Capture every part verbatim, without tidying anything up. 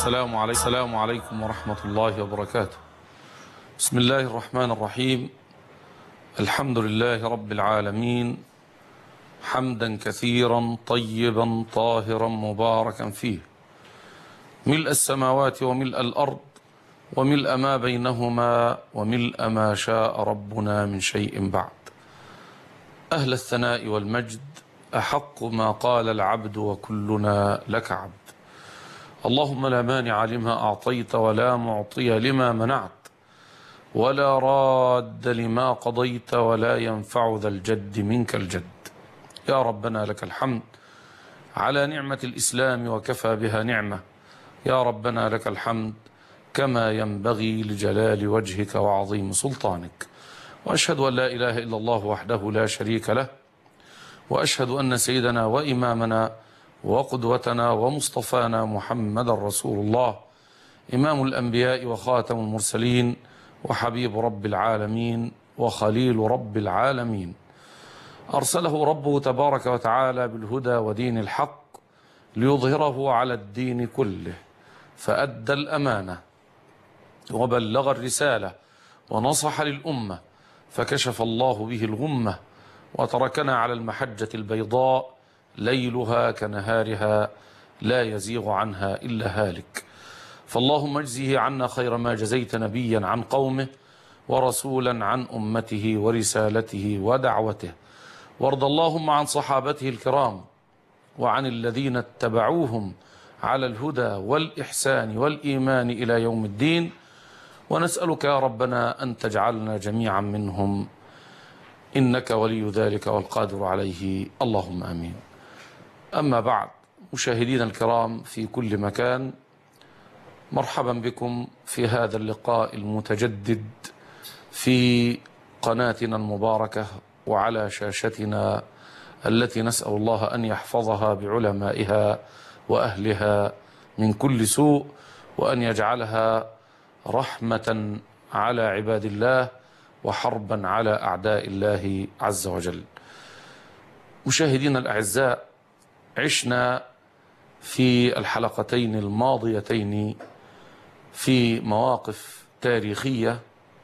السلام عليكم السلام عليكم ورحمة الله وبركاته. بسم الله الرحمن الرحيم. الحمد لله رب العالمين، حمدا كثيرا طيبا طاهرا مباركا فيه، ملء السماوات وملء الأرض وملء ما بينهما وملء ما شاء ربنا من شيء بعد. أهل الثناء والمجد، أحق ما قال العبد وكلنا لك عبد. اللهم لا مانع لما أعطيت ولا معطي لما منعت ولا راد لما قضيت ولا ينفع ذا الجد منك الجد. يا ربنا لك الحمد على نعمة الإسلام وكفى بها نعمة. يا ربنا لك الحمد كما ينبغي لجلال وجهك وعظيم سلطانك. وأشهد أن لا إله إلا الله وحده لا شريك له، وأشهد أن سيدنا وإمامنا وقدوتنا ومصطفانا محمد رسول الله، إمام الأنبياء وخاتم المرسلين وحبيب رب العالمين وخليل رب العالمين، أرسله ربه تبارك وتعالى بالهدى ودين الحق ليظهره على الدين كله، فأدى الأمانة وبلغ الرسالة ونصح للأمة، فكشف الله به الغمة وتركنا على المحجة البيضاء ليلها كنهارها لا يزيغ عنها إلا هالك. فاللهم اجزه عنا خير ما جزيت نبيا عن قومه ورسولا عن أمته ورسالته ودعوته، وارض اللهم عن صحابته الكرام وعن الذين اتبعوهم على الهدى والإحسان والإيمان إلى يوم الدين، ونسألك يا ربنا أن تجعلنا جميعا منهم، إنك ولي ذلك والقادر عليه، اللهم آمين. أما بعد، مشاهدينا الكرام في كل مكان، مرحبا بكم في هذا اللقاء المتجدد في قناتنا المباركة وعلى شاشتنا التي نسأل الله أن يحفظها بعلمائها وأهلها من كل سوء، وأن يجعلها رحمة على عباد الله وحربا على أعداء الله عز وجل. مشاهدينا الأعزاء، عشنا في الحلقتين الماضيتين في مواقف تاريخية،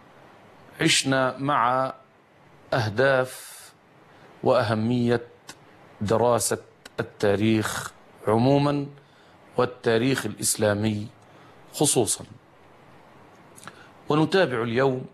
عشنا مع أهداف وأهمية دراسة التاريخ عموما والتاريخ الإسلامي خصوصا، ونتابع اليوم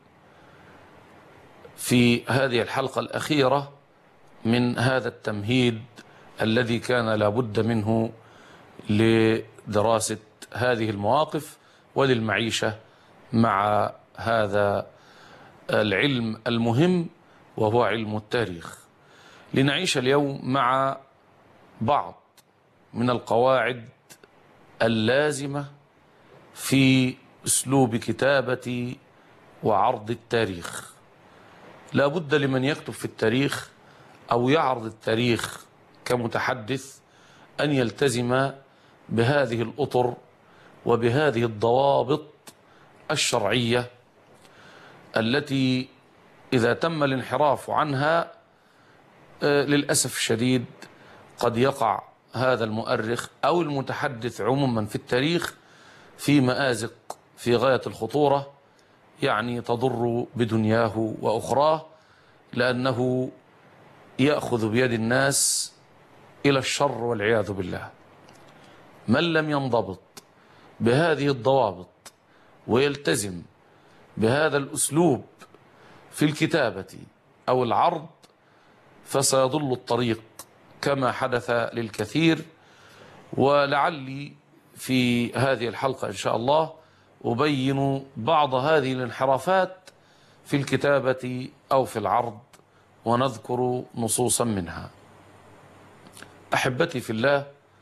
في هذه الحلقة الأخيرة من هذا التمهيد الذي كان لابد منه لدراسة هذه المواقف وللمعيشة مع هذا العلم المهم وهو علم التاريخ. لنعيش اليوم مع بعض من القواعد اللازمة في أسلوب كتابة وعرض التاريخ. لا بد لمن يكتب في التاريخ أو يعرض التاريخ كمتحدث أن يلتزم بهذه الأطر وبهذه الضوابط الشرعية التي إذا تم الانحراف عنها للأسف الشديد قد يقع هذا المؤرخ أو المتحدث عموما في التاريخ في مآزق في غاية الخطورة، يعني تضر بدنياه وأخراه، لأنه يأخذ بيد الناس إلى الشر والعياذ بالله. من لم ينضبط بهذه الضوابط ويلتزم بهذا الأسلوب في الكتابة أو العرض فسيضل الطريق كما حدث للكثير. ولعلي في هذه الحلقة إن شاء الله أبين بعض هذه الانحرافات في الكتابة أو في العرض ونذكر نصوصا منها. أحبتي في الله،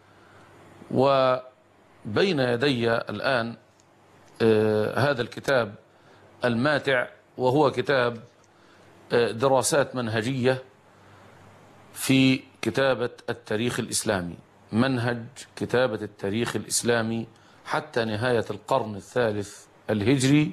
وبين يدي الآن آه هذا الكتاب الماتع، وهو كتاب آه دراسات منهجية في كتابة التاريخ الإسلامي، منهج كتابة التاريخ الإسلامي حتى نهاية القرن الثالث الهجري،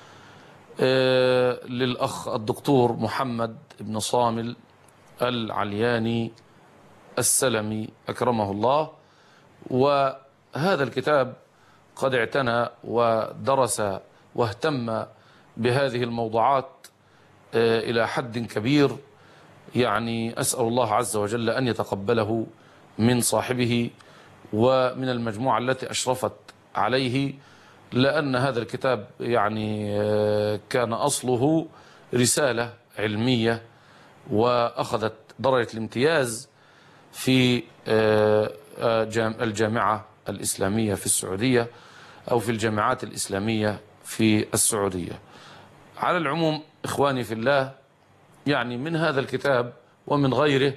آه للأخ الدكتور محمد بن صامل العلياني السلمي أكرمه الله. وهذا الكتاب قد اعتنى ودرس واهتم بهذه الموضوعات إلى حد كبير، يعني أسأل الله عز وجل أن يتقبله من صاحبه ومن المجموعة التي أشرفت عليه، لأن هذا الكتاب يعني كان أصله رسالة علمية وأخذت درجة الامتياز في الجامعة الإسلامية في السعودية أو في الجامعات الإسلامية في السعودية. على العموم إخواني في الله، يعني من هذا الكتاب ومن غيره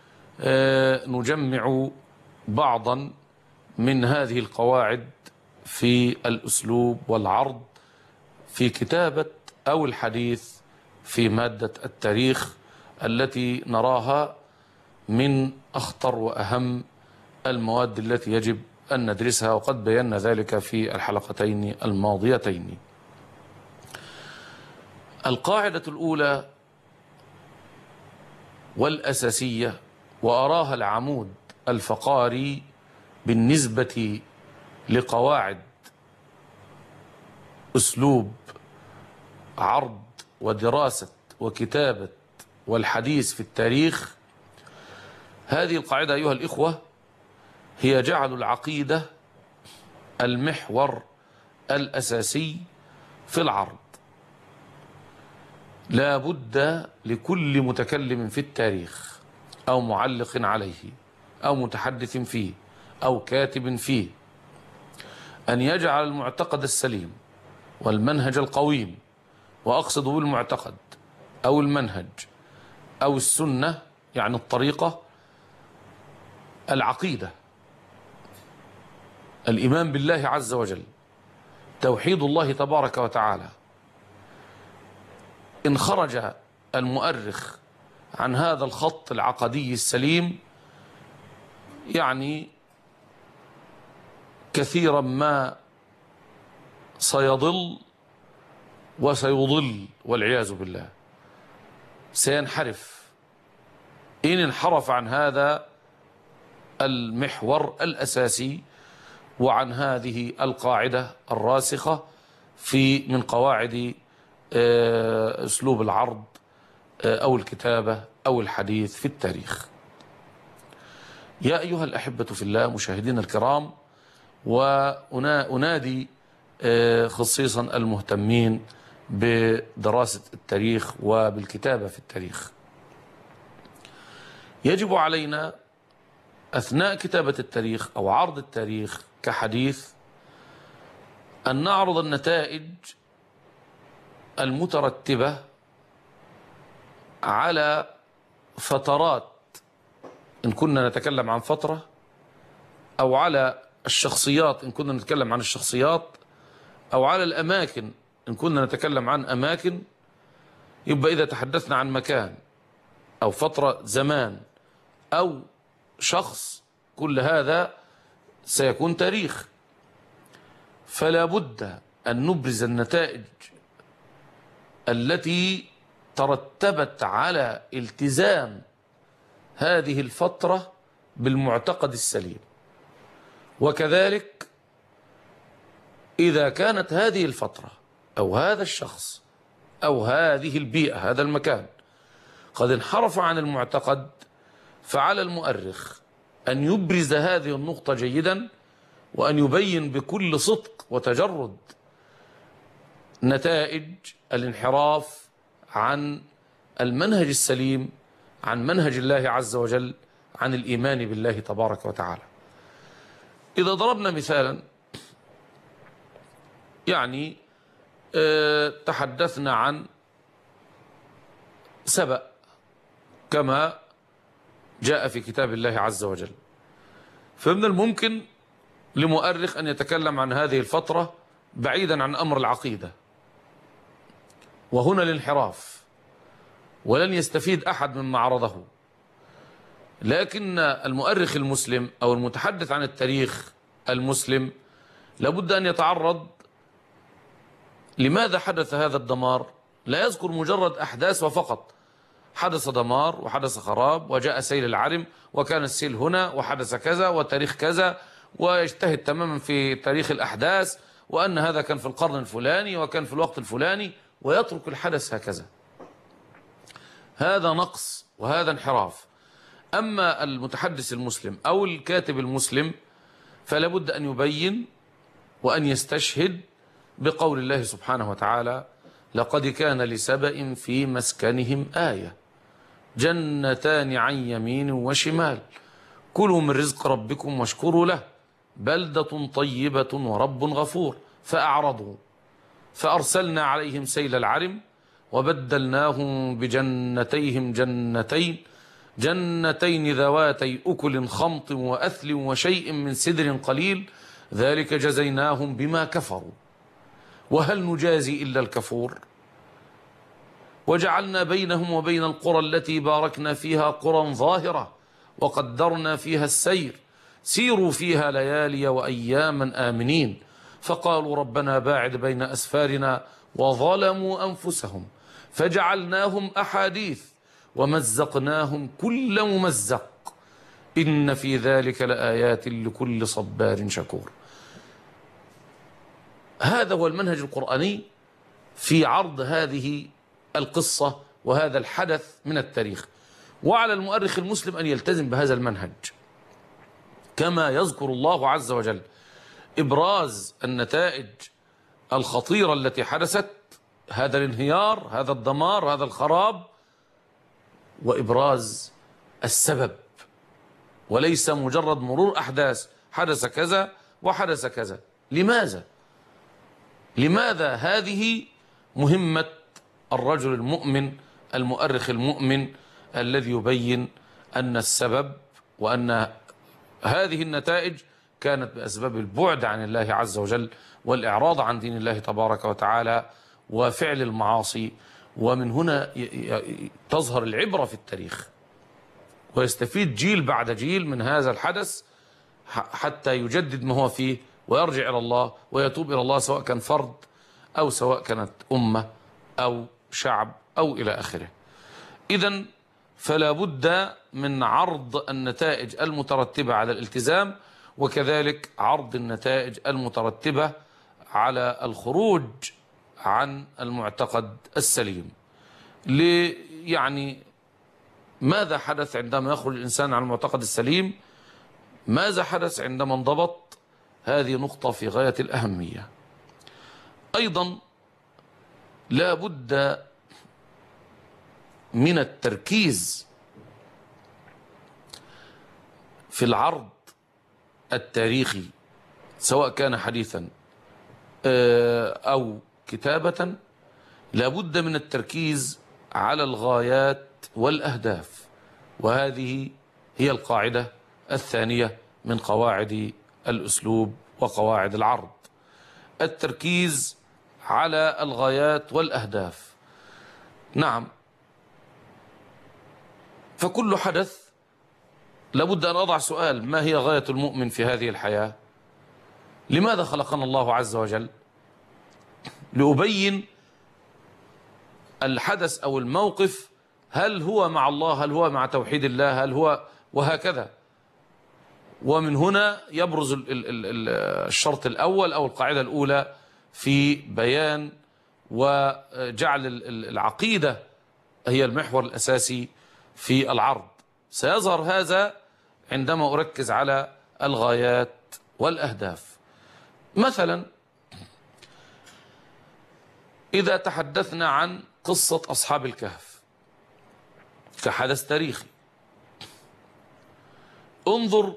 نجمع بعضا من هذه القواعد في الأسلوب والعرض في كتابة أو الحديث في مادة التاريخ التي نراها من أخطر وأهم المواد التي يجب أن ندرسها، وقد بينا ذلك في الحلقتين الماضيتين. القاعدة الأولى والأساسية وأراها العمود الفقاري بالنسبة لقواعد أسلوب عرض ودراسة وكتابة والحديث في التاريخ، هذه القاعدة أيها الإخوة هي جعل العقيدة المحور الأساسي في العرض. لا بد لكل متكلم في التاريخ أو معلق عليه أو متحدث فيه أو كاتب فيه أن يجعل المعتقد السليم والمنهج القويم، وأقصد بالمعتقد أو المنهج أو السنة يعني الطريقة، العقيدة، الإيمان بالله عز وجل، توحيد الله تبارك وتعالى. إن خرج المؤرخ عن هذا الخط العقدي السليم يعني كثيرا ما سيضل وسيضل والعياذ بالله، سينحرف إن انحرف عن هذا المحور الأساسي وعن هذه القاعدة الراسخة في من قواعد أسلوب العرض أو الكتابة أو الحديث في التاريخ. يا أيها الأحبة في الله مشاهدينا الكرام، وأنادي خصيصا المهتمين بدراسة التاريخ وبالكتابة في التاريخ، يجب علينا أثناء كتابة التاريخ أو عرض التاريخ كحديث أن نعرض النتائج المترتبة على فترات، إن كنا نتكلم عن فترة، أو على الشخصيات إن كنا نتكلم عن الشخصيات، أو على الأماكن إن كنا نتكلم عن أماكن. يبقى إذا تحدثنا عن مكان أو فترة زمان أو شخص، كل هذا سيكون تاريخ. فلا بد أن نبرز النتائج التي ترتبت على التزام هذه الفترة بالمعتقد السليم. وكذلك إذا كانت هذه الفترة أو هذا الشخص أو هذه البيئة هذا المكان قد انحرف عن المعتقد، فعلى المؤرخ أن يبرز هذه النقطة جيدا وأن يبين بكل صدق وتجرد نتائج الانحراف عن المنهج السليم، عن منهج الله عز وجل، عن الإيمان بالله تبارك وتعالى. إذا ضربنا مثالا، يعني اه تحدثنا عن سبأ كما جاء في كتاب الله عز وجل، فمن الممكن لمؤرخ أن يتكلم عن هذه الفترة بعيدا عن أمر العقيدة، وهنا الانحراف، ولن يستفيد أحد مما عرضه. لكن المؤرخ المسلم أو المتحدث عن التاريخ المسلم لابد أن يتعرض لماذا حدث هذا الدمار. لا يذكر مجرد أحداث وفقط، حدث دمار وحدث خراب وجاء سيل العرم وكان السيل هنا وحدث كذا وتاريخ كذا ويجتهد تماما في تاريخ الأحداث، وأن هذا كان في القرن الفلاني وكان في الوقت الفلاني، ويترك الحدث هكذا. هذا نقص وهذا انحراف. أما المتحدث المسلم أو الكاتب المسلم فلا بد أن يبين وأن يستشهد بقول الله سبحانه وتعالى: لقد كان لسبأ في مسكنهم آية جنتان عن يمين وشمال كلوا من رزق ربكم واشكروا له بلدة طيبة ورب غفور فأعرضوا فأرسلنا عليهم سيل العرم وبدلناهم بجنتيهم جنتين جنتين ذواتي أكل خمط وأثل وشيء من سدر قليل ذلك جزيناهم بما كفروا وهل نجازي إلا الكفور. وجعلنا بينهم وبين القرى التي باركنا فيها قرى ظاهرة وقدرنا فيها السير سيروا فيها ليالي وأياما آمنين فقالوا ربنا باعد بين أسفارنا وظلموا أنفسهم فجعلناهم أحاديث ومزقناهم كل ممزق إن في ذلك لآيات لكل صبار شكور. هذا هو المنهج القرآني في عرض هذه القصة وهذا الحدث من التاريخ. وعلى المؤرخ المسلم أن يلتزم بهذا المنهج كما يذكر الله عز وجل إبراز النتائج الخطيرة التي حدثت، هذا الانهيار، هذا الدمار، هذا الخراب، وإبراز السبب، وليس مجرد مرور أحداث حدث كذا وحدث كذا. لماذا؟ لماذا هذه مهمة الرجل المؤمن المؤرخ المؤمن الذي يبين أن السبب وأن هذه النتائج كانت بأسباب البعد عن الله عز وجل والإعراض عن دين الله تبارك وتعالى وفعل المعاصي. ومن هنا تظهر العبرة في التاريخ ويستفيد جيل بعد جيل من هذا الحدث حتى يجدد ما هو فيه ويرجع إلى الله ويتوب إلى الله، سواء كان فرد أو سواء كانت أمة أو شعب أو إلى آخره. إذن فلا بد من عرض النتائج المترتبة على الالتزام، وكذلك عرض النتائج المترتبة على الخروج عن المعتقد السليم. يعني ماذا حدث عندما يخرج الإنسان عن المعتقد السليم؟ ماذا حدث عندما انضبط؟ هذه نقطة في غاية الأهمية. أيضا لا بد من التركيز في العرض التاريخي سواء كان حديثا أو كتابة. لا بد من التركيز على الغايات والأهداف، وهذه هي القاعدة الثانية من قواعد الأسلوب وقواعد العرض، التركيز على الغايات والأهداف. نعم، فكل حدث لابد أن أضع سؤال: ما هي غاية المؤمن في هذه الحياة؟ لماذا خلقنا الله عز وجل؟ لأبين الحدث أو الموقف، هل هو مع الله، هل هو مع توحيد الله، هل هو، وهكذا. ومن هنا يبرز الشرط الأول أو القاعدة الأولى في بيان وجعل العقيدة هي المحور الأساسي في العرض. سيظهر هذا عندما أركز على الغايات والأهداف. مثلا إذا تحدثنا عن قصة أصحاب الكهف كحدث تاريخي، انظر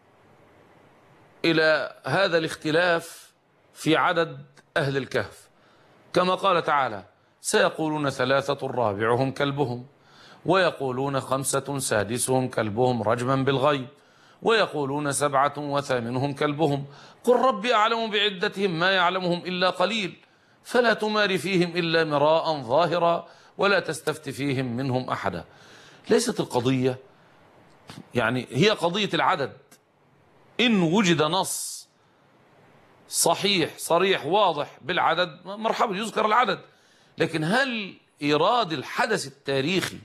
إلى هذا الاختلاف في عدد أهل الكهف، كما قال تعالى: سيقولون ثلاثة رابعهم كلبهم ويقولون خمسة سادسهم كلبهم رجما بالغيب ويقولون سبعة وثامنهم كلبهم قل ربي أعلم بعدتهم ما يعلمهم إلا قليل فلا تمار فيهم إلا مراء ظاهرا ولا تستفت فيهم منهم أحدا. ليست القضية يعني هي قضية العدد. إن وجد نص صحيح صريح واضح بالعدد مرحبا، يذكر العدد. لكن هل إيراد الحدث التاريخي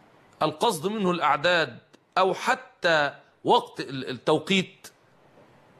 القصد منه الأعداد أو حتى وقت التوقيت؟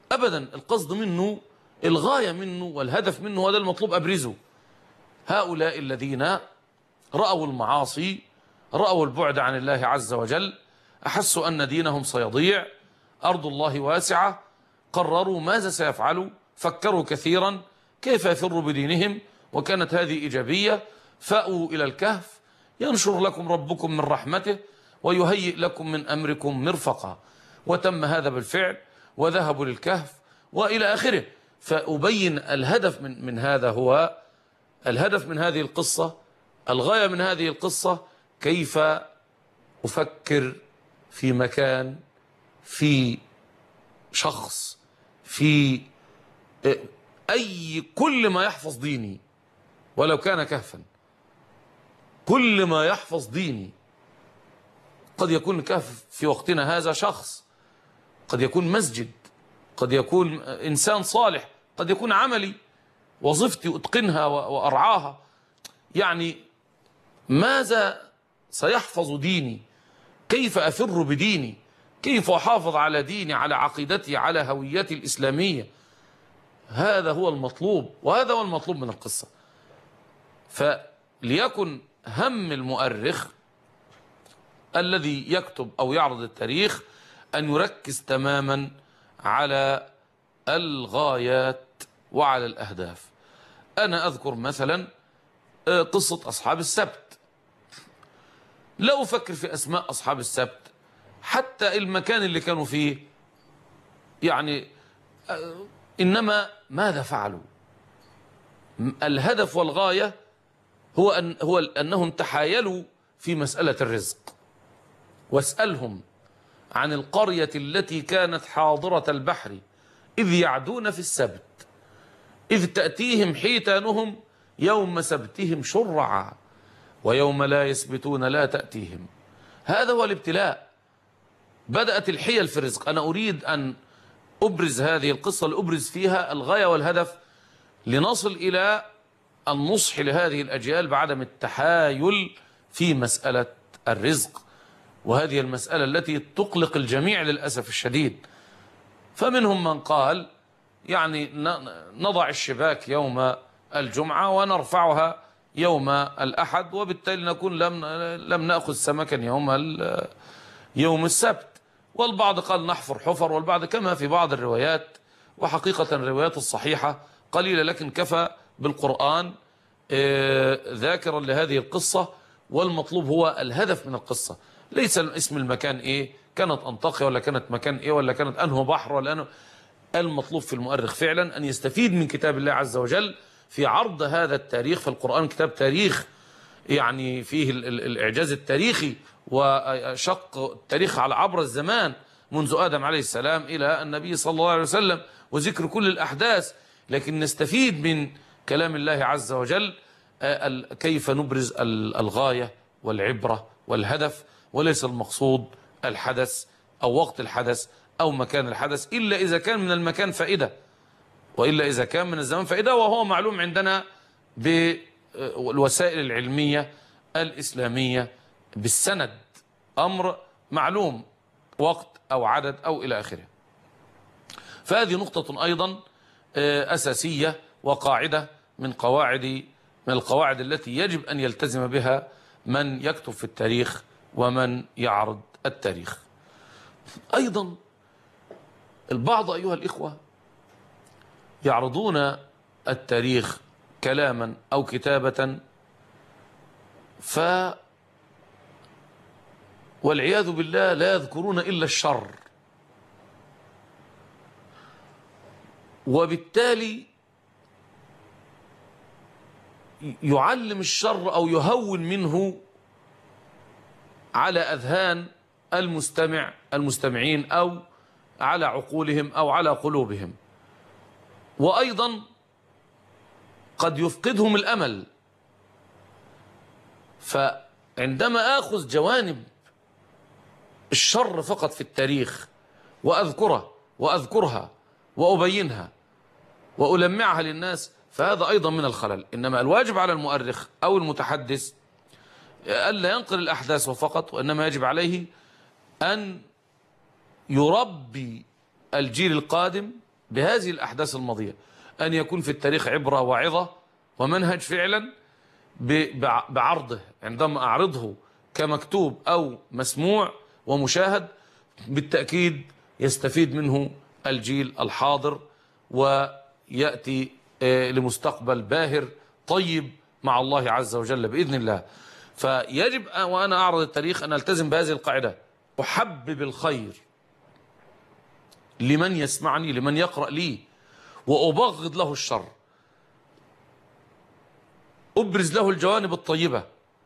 أبدا. القصد منه، الغاية منه والهدف منه، وهذا المطلوب أبرزه. هؤلاء الذين رأوا المعاصي، رأوا البعد عن الله عز وجل، أحسوا أن دينهم سيضيع، أرض الله واسعة، قرروا ماذا سيفعلوا، فكروا كثيرا كيف يفروا بدينهم، وكانت هذه إيجابية. فأووا إلى الكهف ينشر لكم ربكم من رحمته ويهيئ لكم من أمركم مرفقا. وتم هذا بالفعل، وذهبوا للكهف وإلى آخره. فأبين الهدف من, من هذا هو الهدف من هذه القصة، الغاية من هذه القصة كيف أفكر في مكان، في شخص، في أي كل ما يحفظ ديني ولو كان كهفا، كل ما يحفظ ديني. قد يكون الكهف في وقتنا هذا شخص، قد يكون مسجد، قد يكون إنسان صالح، قد يكون عملي، وظيفتي أتقنها وأرعاها. يعني ماذا سيحفظ ديني؟ كيف أفر بديني؟ كيف أحافظ على ديني، على عقيدتي، على هويتي الإسلامية؟ هذا هو المطلوب، وهذا هو المطلوب من القصة. فليكن هم المؤرخ الذي يكتب أو يعرض التاريخ أن يركز تماما على الغايات وعلى الأهداف. أنا أذكر مثلا قصة أصحاب السبت. لا أفكر في أسماء أصحاب السبت، حتى المكان اللي كانوا فيه، يعني إنما ماذا فعلوا؟ الهدف والغاية هو أن هو أنهم تحايلوا في مسألة الرزق. واسألهم عن القرية التي كانت حاضرة البحر إذ يعدون في السبت إذ تأتيهم حيتانهم يوم سبتهم شرعا ويوم لا يسبتون لا تأتيهم. هذا هو الابتلاء. بدأت الحيل في الرزق. أنا أريد أن أبرز هذه القصة، لأبرز فيها الغاية والهدف، لنصل إلى النصح لهذه الأجيال بعدم التحايل في مسألة الرزق، وهذه المسألة التي تقلق الجميع للأسف الشديد. فمنهم من قال يعني نضع الشباك يوم الجمعة ونرفعها يوم الأحد، وبالتالي نكون لم لم نأخذ سمكا يوم يوم السبت. والبعض قال نحفر حفر، والبعض كما في بعض الروايات، وحقيقة الروايات الصحيحة قليلة، لكن كفى بالقرآن ذاكرا لهذه القصة. والمطلوب هو الهدف من القصة، ليس اسم المكان ايه، كانت أنطاكيا ولا كانت مكان ايه، ولا كانت أنه بحر ولا أنه. المطلوب في المؤرخ فعلا أن يستفيد من كتاب الله عز وجل في عرض هذا التاريخ. فالقرآن كتاب تاريخ، يعني فيه الإعجاز التاريخي وشق التاريخ على عبر الزمان منذ آدم عليه السلام إلى النبي صلى الله عليه وسلم، وذكر كل الأحداث. لكن نستفيد من كلام الله عز وجل كيف نبرز الغاية والعبرة والهدف، وليس المقصود الحدث أو وقت الحدث أو مكان الحدث، إلا إذا كان من المكان فائدة، وإلا إذا كان من الزمان فائدة، وهو معلوم عندنا بالوسائل العلمية الإسلامية بالسند، أمر معلوم، وقت أو عدد أو إلى آخره. فهذه نقطة أيضا أساسية وقاعدة من قواعد من القواعد التي يجب أن يلتزم بها من يكتب في التاريخ ومن يعرض التاريخ. أيضا البعض أيها الإخوة يعرضون التاريخ كلاما أو كتابة، ف والعياذ بالله لا يذكرون إلا الشر، وبالتالي يعلم الشر أو يهون منه على أذهان المستمع المستمعين أو على عقولهم أو على قلوبهم، وأيضا قد يفقدهم الأمل. فعندما آخذ جوانب الشر فقط في التاريخ وأذكره وأذكرها وأبينها وألمعها للناس، فهذا أيضا من الخلل. إنما الواجب على المؤرخ أو المتحدث ألا ينقل الأحداث فقط، وإنما يجب عليه أن يربي الجيل القادم بهذه الأحداث الماضية، أن يكون في التاريخ عبرة وعظة ومنهج فعلا بعرضه، عندما أعرضه كمكتوب أو مسموع ومشاهد بالتأكيد يستفيد منه الجيل الحاضر ويأتي لمستقبل باهر طيب مع الله عز وجل بإذن الله. فيجب وأنا أعرض التاريخ أن ألتزم بهذه القاعدة: أحبب الخير لمن يسمعني، لمن يقرأ لي، وأبغض له الشر، أبرز له الجوانب الطيبة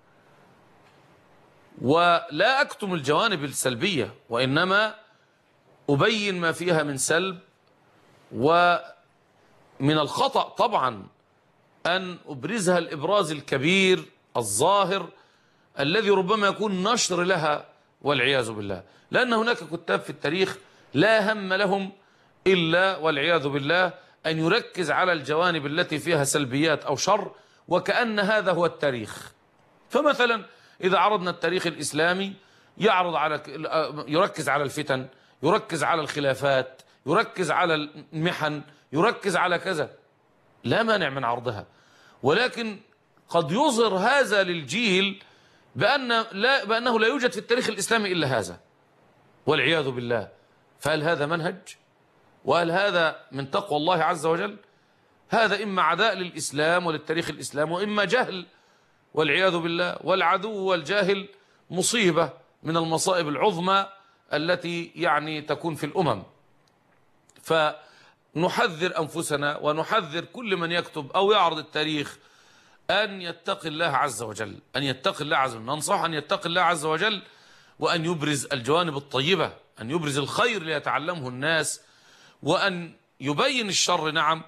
ولا أكتم الجوانب السلبية، وإنما أبين ما فيها من سلب ومن الخطأ طبعا أن أبرزها الإبراز الكبير الظاهر الذي ربما يكون نشر لها والعياذ بالله، لأن هناك كتاب في التاريخ لا هم لهم إلا والعياذ بالله أن يركز على الجوانب التي فيها سلبيات أو شر، وكأن هذا هو التاريخ. فمثلا إذا عرضنا التاريخ الإسلامي يعرض على يركز على الفتن، يركز على الخلافات، يركز على المحن، يركز على كذا، لا مانع من عرضها، ولكن قد يظهر هذا للجيل بأن لا بأنه لا يوجد في التاريخ الإسلامي إلا هذا والعياذ بالله. فهل هذا منهج؟ وهل هذا من تقوى الله عز وجل؟ هذا إما عداء للإسلام وللتاريخ الإسلامي، وإما جهل والعياذ بالله. والعدو والجاهل مصيبة من المصائب العظمى التي يعني تكون في الأمم. فنحذر أنفسنا ونحذر كل من يكتب أو يعرض التاريخ أن يتقي الله عز وجل، أن يتقي الله عز وجل، ننصح أن يتقي الله عز وجل، وأن يبرز الجوانب الطيبة، أن يبرز الخير ليتعلمه الناس، وأن يبين الشر نعم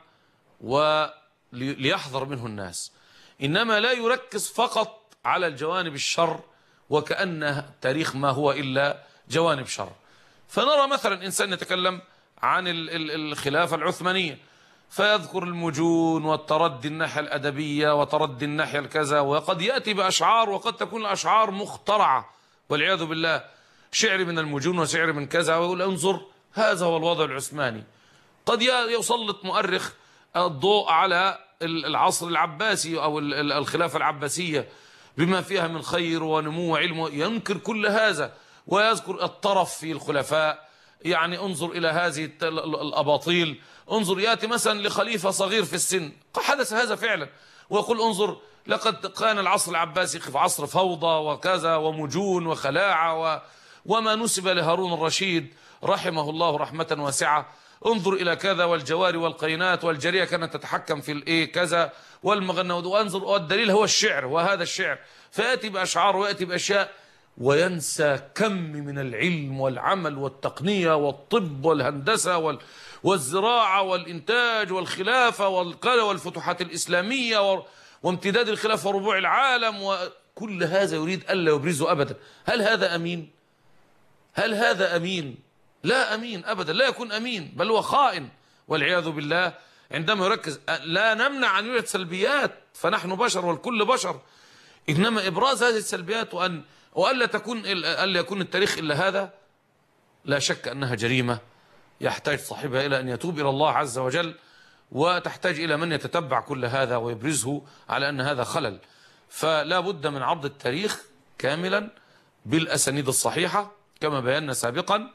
وليحذر منه الناس، إنما لا يركز فقط على الجوانب الشر وكأن التاريخ ما هو إلا جوانب شر. فنرى مثلا إنسان يتكلم عن الخلافة العثمانية فيذكر المجون والتردي الناحية الأدبية وتردي الناحية الكذا، وقد يأتي بأشعار وقد تكون الأشعار مخترعة والعياذ بالله، شعر من المجون وشعر من كذا، ويقول انظر هذا هو الوضع العثماني. قد يسلط مؤرخ الضوء على العصر العباسي أو الخلافة العباسية بما فيها من خير ونمو وعلم، ينكر كل هذا ويذكر الطرف في الخلفاء. يعني انظر إلى هذه الأباطيل، انظر يأتي مثلا لخليفة صغير في السن حدث هذا فعلا ويقول انظر لقد كان العصر العباسي في عصر فوضى وكذا ومجون وخلاعة و وما نسب لهارون الرشيد رحمه الله رحمة واسعة، انظر إلى كذا والجواري والقينات والجارية كانت تتحكم في الايه كذا والمغنى، وانظر والدليل هو الشعر وهذا الشعر، فيأتي بأشعار ويأتي بأشياء وينسى كم من العلم والعمل والتقنية والطب والهندسة وال والزراعة والإنتاج والخلافة والفتوحات الإسلامية وامتداد الخلافة وربوع العالم، وكل هذا يريد ألا يبرزه أبدا. هل هذا أمين؟ هل هذا أمين؟ لا أمين أبدا، لا يكون أمين، بل هو خائن والعياذ بالله. عندما يركز لا نمنع أن يوجد سلبيات، فنحن بشر والكل بشر، إنما إبراز هذه السلبيات وأن وألا تكون ألا يكون التاريخ إلا هذا، لا شك أنها جريمة يحتاج صاحبها إلى أن يتوب إلى الله عز وجل، وتحتاج إلى من يتتبع كل هذا ويبرزه على أن هذا خلل. فلا بد من عرض التاريخ كاملا بالأسانيد الصحيحة كما بينا سابقا،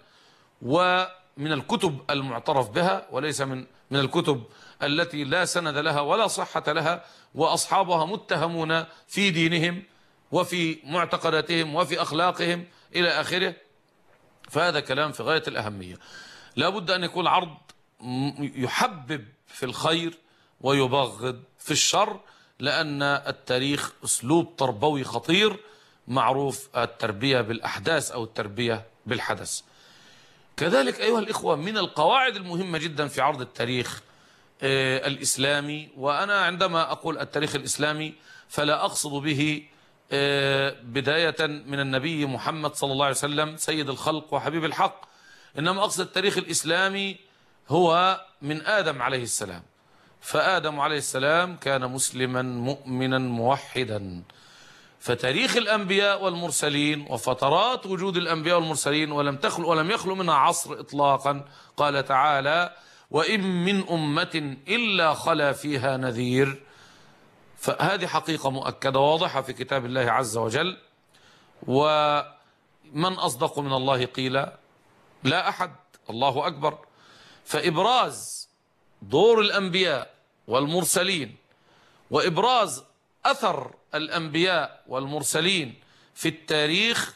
ومن الكتب المعترف بها وليس من من الكتب التي لا سند لها ولا صحة لها وأصحابها متهمون في دينهم وفي معتقداتهم وفي أخلاقهم إلى آخره. فهذا كلام في غاية الأهمية. لا بد أن يكون عرض يحبب في الخير ويبغض في الشر، لأن التاريخ أسلوب تربوي خطير معروف، التربية بالأحداث أو التربية بالحدث. كذلك أيها الإخوة من القواعد المهمة جدا في عرض التاريخ آه الإسلامي، وأنا عندما أقول التاريخ الإسلامي فلا أقصد به آه بداية من النبي محمد صلى الله عليه وسلم سيد الخلق وحبيب الحق، إنما أقصد التاريخ الإسلامي هو من آدم عليه السلام. فآدم عليه السلام كان مسلما مؤمنا موحدا، فتاريخ الأنبياء والمرسلين وفترات وجود الأنبياء والمرسلين ولم تخلو ولم يخلو منها عصر إطلاقا. قال تعالى وإن من أمة إلا خلا فيها نذير. فهذه حقيقة مؤكدة واضحة في كتاب الله عز وجل. ومن أصدق من الله قيلا؟ لا أحد. الله أكبر. فإبراز دور الأنبياء والمرسلين وإبراز أثر الأنبياء والمرسلين في التاريخ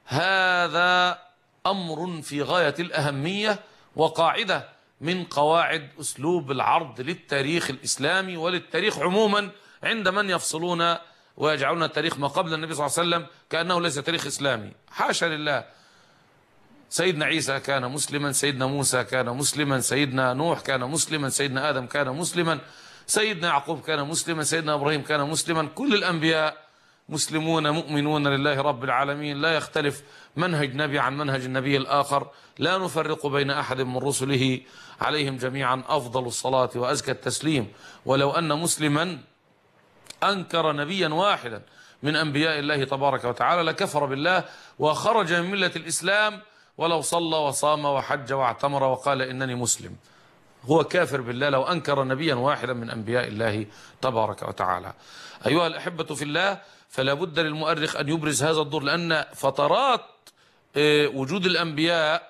هذا أمر في غاية الأهمية، وقاعدة من قواعد أسلوب العرض للتاريخ الإسلامي وللتاريخ عموما عند من يفصلون ويجعلون التاريخ ما قبل النبي صلى الله عليه وسلم كأنه ليس تاريخ إسلامي. حاشا لله. سيدنا عيسى كان مسلما، سيدنا موسى كان مسلما، سيدنا نوح كان مسلما، سيدنا آدم كان مسلما، سيدنا يعقوب كان مسلما، سيدنا إبراهيم كان مسلما. كل الأنبياء مسلمون مؤمنون لله رب العالمين، لا يختلف منهج نبي عن منهج النبي الآخر، لا نفرق بين أحد من رسله، عليهم جميعا أفضل الصلاة وأزكى التسليم. ولو أن مسلما أنكر نبيا واحدا من أنبياء الله تبارك وتعالى لكفر بالله وخرج من ملة الإسلام، ولو صلى وصام وحج واعتمر وقال إنني مسلم. هو كافر بالله لو أنكر نبيا واحدا من أنبياء الله تبارك وتعالى. أيها الأحبة في الله، فلا بد للمؤرخ أن يبرز هذا الدور، لأن فترات وجود الأنبياء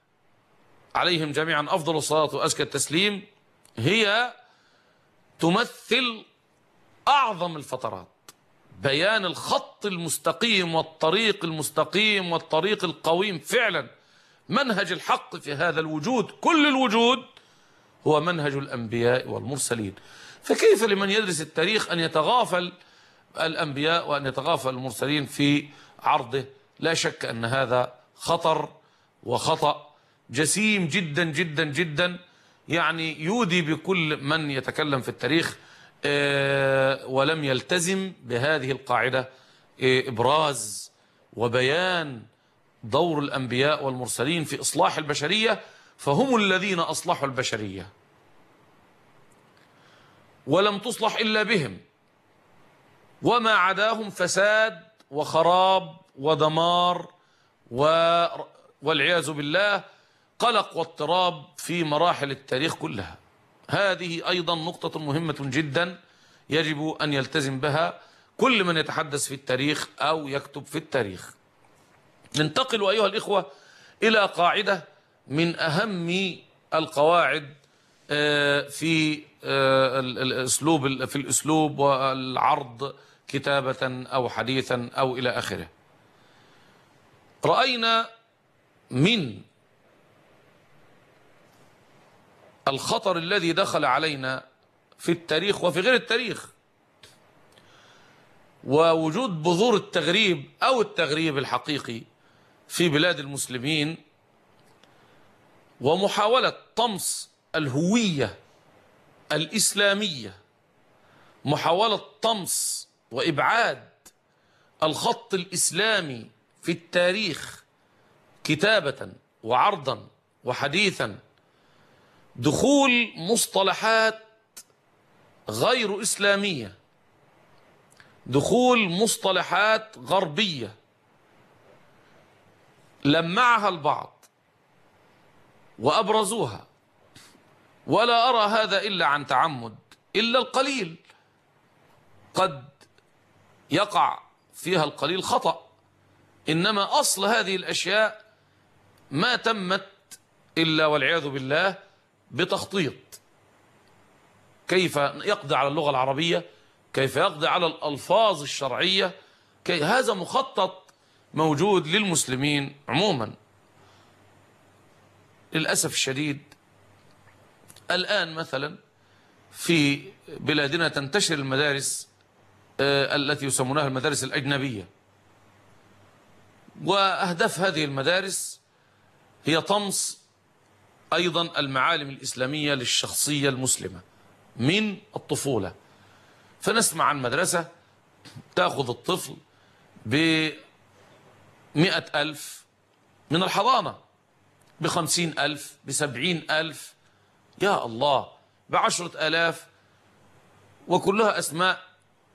عليهم جميعا أفضل الصلاة وأزكى التسليم هي تمثل أعظم الفترات، بيان الخط المستقيم والطريق المستقيم والطريق القويم. فعلا منهج الحق في هذا الوجود، كل الوجود، هو منهج الأنبياء والمرسلين. فكيف لمن يدرس التاريخ أن يتغافل الأنبياء وأن يتغافل المرسلين في عرضه؟ لا شك أن هذا خطر وخطأ جسيم جدا جدا جدا، يعني يودي بكل من يتكلم في التاريخ ولم يلتزم بهذه القاعدة، إبراز وبيان دور الأنبياء والمرسلين في إصلاح البشرية، فهم الذين أصلحوا البشرية ولم تصلح إلا بهم، وما عداهم فساد وخراب ودمار والعياذ بالله قلق واضطراب في مراحل التاريخ كلها. هذه أيضا نقطة مهمة جدا يجب أن يلتزم بها كل من يتحدث في التاريخ أو يكتب في التاريخ. ننتقل أيها الإخوة إلى قاعدة من أهم القواعد في الأسلوب في الأسلوب والعرض كتابة أو حديثا أو إلى آخره. رأينا من الخطر الذي دخل علينا في التاريخ وفي غير التاريخ، ووجود بذور التغريب أو التغريب الحقيقي في بلاد المسلمين، ومحاولة طمس الهوية الإسلامية، محاولة طمس وإبعاد الخط الإسلامي في التاريخ كتابة وعرضا وحديثا، دخول مصطلحات غير إسلامية، دخول مصطلحات غربية لمعها البعض وأبرزوها، ولا أرى هذا إلا عن تعمد، إلا القليل قد يقع فيها القليل خطأ، إنما أصل هذه الأشياء ما تمت إلا والعياذ بالله بتخطيط. كيف يقضي على اللغة العربية، كيف يقضي على الألفاظ الشرعية، كي هذا مخطط موجود للمسلمين عموما. للأسف الشديد الآن مثلا في بلادنا تنتشر المدارس التي يسمونها المدارس الأجنبية، وأهداف هذه المدارس هي طمس أيضا المعالم الإسلامية للشخصية المسلمة من الطفولة. فنسمع عن مدرسة تأخذ الطفل بمئة ألف من الحضانة، بخمسين ألف، بسبعين ألف، يا الله، بعشرة آلاف، وكلها أسماء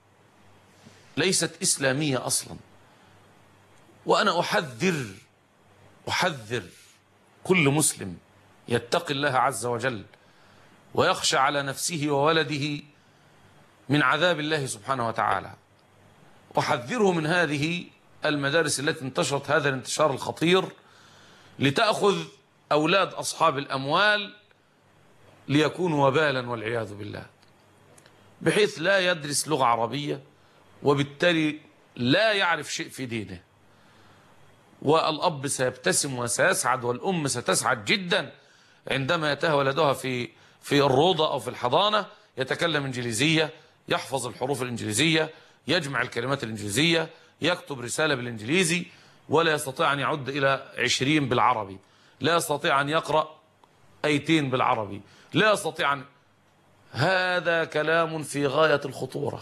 ليست إسلامية أصلا. وأنا أحذر أحذر كل مسلم يتقي الله عز وجل ويخشى على نفسه وولده من عذاب الله سبحانه وتعالى. وحذره من هذه المدارس التي انتشرت هذا الانتشار الخطير لتأخذ أولاد أصحاب الأموال ليكونوا وبالا والعياذ بالله، بحيث لا يدرس لغة عربية وبالتالي لا يعرف شيء في دينه. والأب سيبتسم وسيسعد والأم ستسعد جدا عندما يتاه ولدها في في الروضة أو في الحضانة يتكلم إنجليزية، يحفظ الحروف الإنجليزية، يجمع الكلمات الإنجليزية، يكتب رسالة بالإنجليزي، ولا يستطيع أن يعد إلى عشرين بالعربي، لا يستطيع أن يقرأ أيتين بالعربي، لا يستطيع أن... هذا كلام في غاية الخطورة،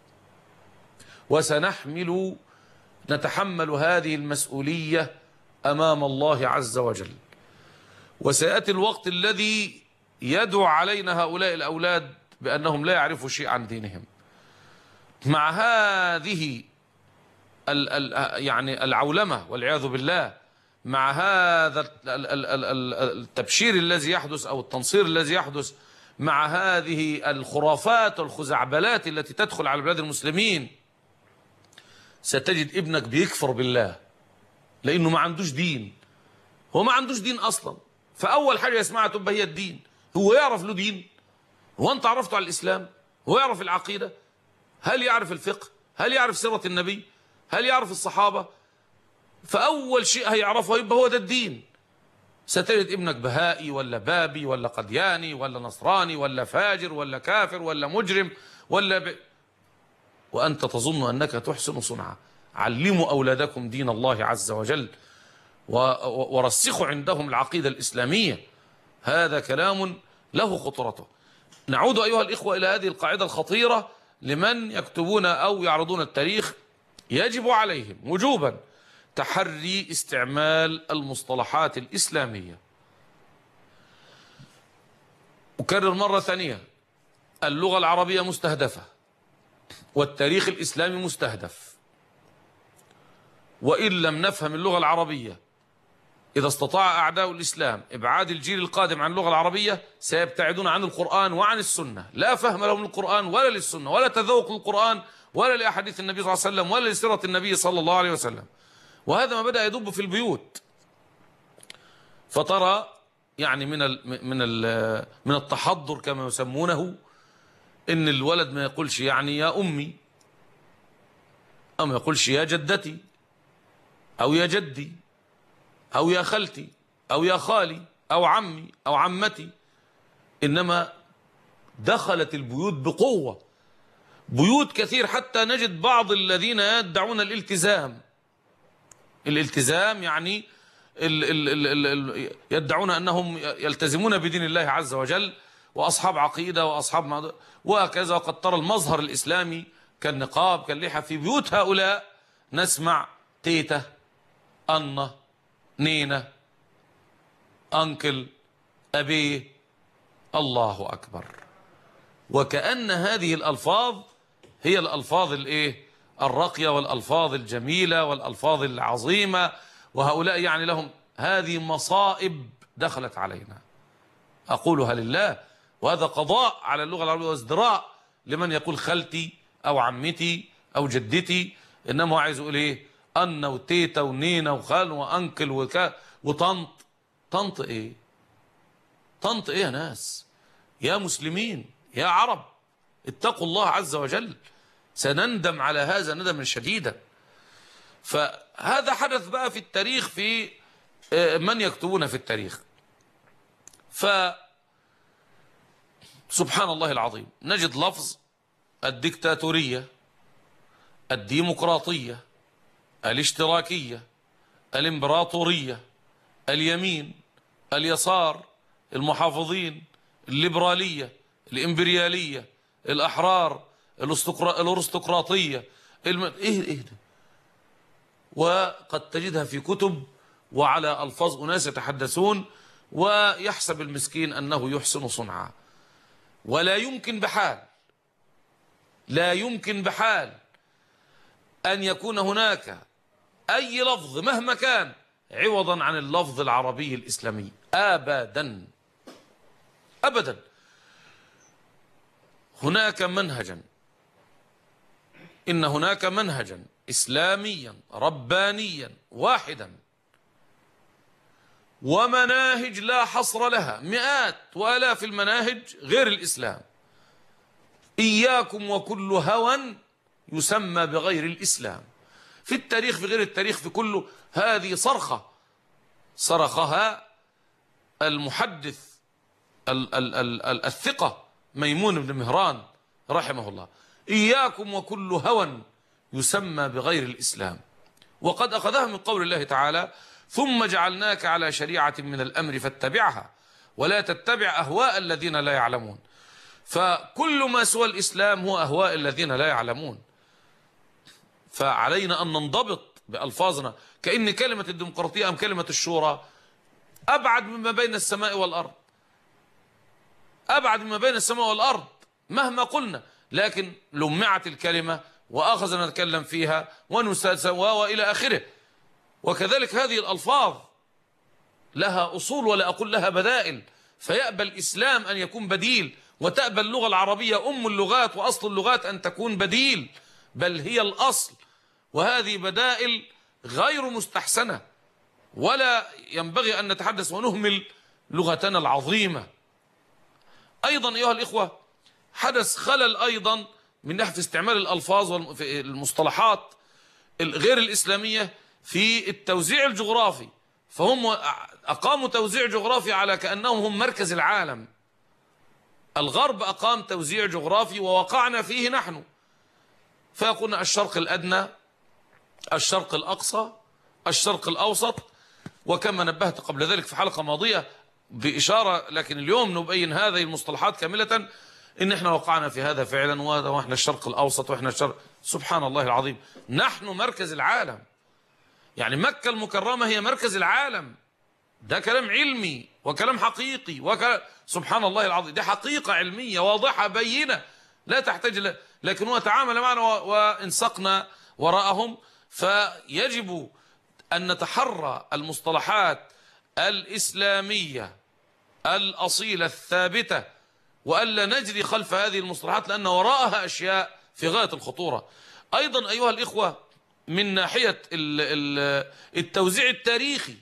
وسنحمل نتحمل هذه المسؤولية أمام الله عز وجل. وسيأتي الوقت الذي يدعو علينا هؤلاء الأولاد بأنهم لا يعرفوا شيء عن دينهم. مع هذه ال ال يعني العولمة والعياذ بالله، مع هذا التبشير الذي يحدث أو التنصير الذي يحدث، مع هذه الخرافات والخزعبلات التي تدخل على بلاد المسلمين، ستجد ابنك بيكفر بالله لأنه ما عندوش دين. هو ما عندوش دين أصلا، فأول حاجة يسمعها تبقى هي الدين. هو يعرف له دين؟ هو أنت عرفته على الإسلام؟ هو يعرف العقيدة؟ هل يعرف الفقه؟ هل يعرف سيرة النبي؟ هل يعرف الصحابة؟ فأول شيء هيعرفه يبقى هو ده الدين. ستجد ابنك بهائي ولا بابي ولا قدياني ولا نصراني ولا فاجر ولا كافر ولا مجرم ولا ب... وأنت تظن أنك تحسن صنعا. علموا أولادكم دين الله عز وجل ورسخوا عندهم العقيدة الإسلامية. هذا كلام له خطورته. نعود أيها الإخوة إلى هذه القاعدة الخطيرة لمن يكتبون أو يعرضون التاريخ. يجب عليهم وجوبا تحري استعمال المصطلحات الإسلامية. أكرر مرة ثانية، اللغة العربية مستهدفة والتاريخ الإسلامي مستهدف، وإن لم نفهم اللغة العربية، إذا استطاع أعداء الإسلام إبعاد الجيل القادم عن اللغة العربية سيبتعدون عن القرآن وعن السنة. لا فهم لهم للقرآن ولا للسنة ولا تذوق للقرآن ولا لأحاديث النبي صلى الله عليه وسلم ولا لسيرة النبي صلى الله عليه وسلم. وهذا ما بدأ يدب في البيوت. فترى يعني من ال من ال من التحضر كما يسمونه إن الولد ما يقولش يعني يا أمي، أو ما يقولش يا جدتي أو يا جدي أو يا خالتي أو يا خالي أو عمي أو عمتي، إنما دخلت البيوت بقوة، بيوت كثير، حتى نجد بعض الذين يدعون الالتزام. الالتزام يعني ال ال ال ال يدعون أنهم يلتزمون بدين الله عز وجل وأصحاب عقيدة وأصحاب وكذا، وقد ترى المظهر الإسلامي كالنقاب كاللحى في بيوت هؤلاء. نسمع تيتا، أنة، نينة، أنكل، أبي. الله أكبر. وكأن هذه الألفاظ هي الألفاظ الإيه؟ الراقية والألفاظ الجميلة والألفاظ العظيمة، وهؤلاء يعني لهم هذه مصائب دخلت علينا. أقولها لله، وهذا قضاء على اللغة العربية وازدراء لمن يقول خالتي أو عمتي أو جدتي، إنما هو عايز يقول إيه؟ أن وتيتا ونينا وخال وأنكل وكا وطنط. طنط إيه؟ طنط إيه يا ناس؟ يا مسلمين يا عرب، اتقوا الله عز وجل، سنندم على هذا ندما شديدا. فهذا حدث بقى في التاريخ، في من يكتبون في التاريخ. ف سبحان الله العظيم، نجد لفظ الديكتاتورية، الديمقراطية، الاشتراكية، الامبراطورية، اليمين، اليسار، المحافظين، الليبرالية، الامبريالية، الأحرار، الأرستقراطية، الم... إيه إيه ده؟ وقد تجدها في كتب وعلى ألفاظ أناس يتحدثون، ويحسب المسكين أنه يحسن صنعا. ولا يمكن بحال، لا يمكن بحال أن يكون هناك أي لفظ مهما كان عوضا عن اللفظ العربي الإسلامي، أبدا أبدا. هناك منهجا، إن هناك منهجا إسلاميا ربانيا واحدا، ومناهج لا حصر لها، مئات وآلاف المناهج غير الإسلام. إياكم وكل هوى يسمى بغير الإسلام، في التاريخ في غير التاريخ في كله. هذه صرخة صرخها المحدث ال ال ال الثقة ميمون بن مهران رحمه الله: إياكم وكل هوى يسمى بغير الإسلام. وقد أخذها من قول الله تعالى: ثم جعلناك على شريعة من الأمر فاتبعها ولا تتبع أهواء الذين لا يعلمون. فكل ما سوى الإسلام هو أهواء الذين لا يعلمون. فعلينا أن ننضبط بألفاظنا، كأن كلمة الديمقراطية أم كلمة الشورى أبعد مما بين السماء والأرض، أبعد مما بين السماء والأرض مهما قلنا، لكن لمعت الكلمة وأخذنا نتكلم فيها ونسلسل وإلى آخره. وكذلك هذه الألفاظ لها أصول ولا أقول لها بدائل، فيأبى الإسلام أن يكون بديل، وتأبى اللغة العربية أم اللغات وأصل اللغات أن تكون بديل، بل هي الأصل. وهذه بدائل غير مستحسنة، ولا ينبغي أن نتحدث ونهمل لغتنا العظيمة. أيضا أيها الإخوة، حدث خلل أيضا من ناحية استعمال الألفاظ والمصطلحات غير الإسلامية في التوزيع الجغرافي. فهم أقاموا توزيع جغرافي على كأنهم هم مركز العالم. الغرب أقام توزيع جغرافي ووقعنا فيه نحن، فيقولون الشرق الأدنى، الشرق الأقصى، الشرق الأوسط. وكما نبهت قبل ذلك في حلقة ماضية بإشارة، لكن اليوم نبين هذه المصطلحات كاملة، إن إحنا وقعنا في هذا فعلا، وإحنا الشرق الأوسط وإحنا الشرق. سبحان الله العظيم، نحن مركز العالم. يعني مكة المكرمة هي مركز العالم. ده كلام علمي وكلام حقيقي وكلام سبحان الله العظيم، دي حقيقة علمية واضحة بينة لا تحتاج ل... لكن هو تعامل معنا وانسقنا وراءهم. فيجب أن نتحرى المصطلحات الإسلامية الأصيلة الثابتة، وألا نجري خلف هذه المصطلحات، لأن وراءها أشياء في غاية الخطورة. أيضا أيها الإخوة، من ناحية التوزيع التاريخي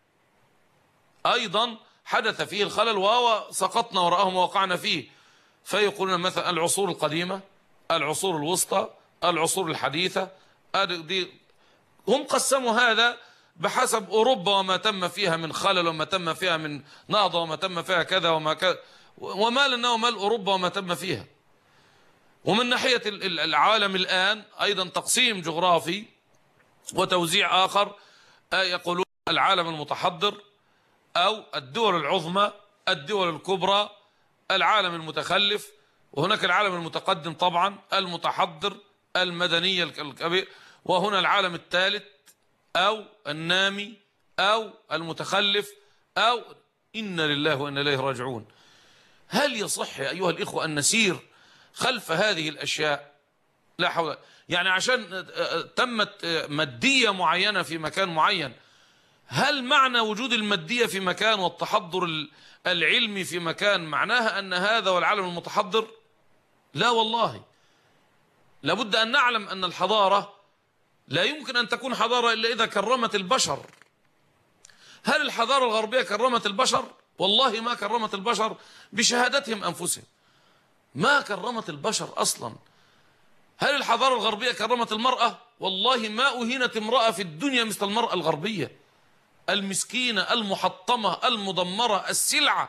أيضا حدث فيه الخلل، وهو سقطنا وراءهم ووقعنا فيه. فيقولون مثلا العصور القديمة، العصور الوسطى، العصور الحديثة. هم قسموا هذا بحسب أوروبا وما تم فيها من خلل وما تم فيها من نهضة وما تم فيها كذا وما كذا، وما لنا وما أوروبا وما تم فيها. ومن ناحية العالم الآن أيضا تقسيم جغرافي وتوزيع آخر، يقولون العالم المتحضر أو الدول العظمى، الدول الكبرى، العالم المتخلف، وهناك العالم المتقدم طبعا، المتحضر، المدنية الكبير، وهنا العالم الثالث أو النامي أو المتخلف أو إنا لله وإنا إليه راجعون. هل يصح يا أيها الإخوة أن نسير خلف هذه الأشياء؟ لا حول. يعني عشان تمت مادية معينة في مكان معين، هل معنى وجود المادية في مكان والتحضر العلمي في مكان معناها أن هذا والعالم المتحضر؟ لا والله. لابد أن نعلم أن الحضارة لا يمكن أن تكون حضارة إلا إذا كرمت البشر. هل الحضارة الغربية كرمت البشر؟ والله ما كرمت البشر بشهادتهم أنفسهم، ما كرمت البشر أصلا. هل الحضارة الغربية كرمت المرأة؟ والله ما أهينت امرأة في الدنيا مثل المرأة الغربية، المسكينة المحطمة المدمرة السلعة،